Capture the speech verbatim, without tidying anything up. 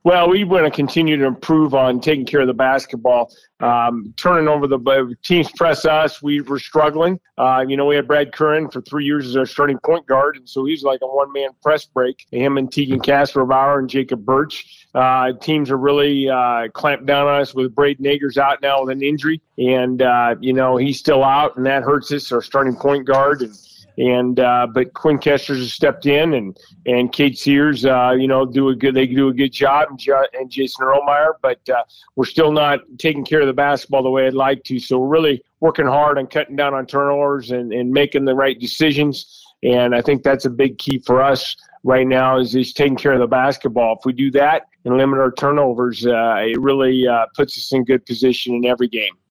Well, we want to continue to improve on taking care of the basketball, um, turning over the teams press us. We were struggling. Uh, you know, we had Brad Curran for three years as our starting point guard, and so he's like a one-man press break. Him and Tegan Casper-Bauer and Jacob Birch. Uh, teams are really uh, clamped down on us with Braden Agers out now with an injury, and uh, you know he's still out, and that hurts us. Our starting point guard and. And uh, but Quinn Kesters has stepped in, and and Kate Sears, uh, you know, do a good. They do a good job, and, J- and Jason Erlmeyer. But uh, we're still not taking care of the basketball the way I'd like to. So we're really working hard on cutting down on turnovers and, and making the right decisions. And I think that's a big key for us right now is is taking care of the basketball. If we do that and limit our turnovers, uh, it really uh, puts us in good position in every game.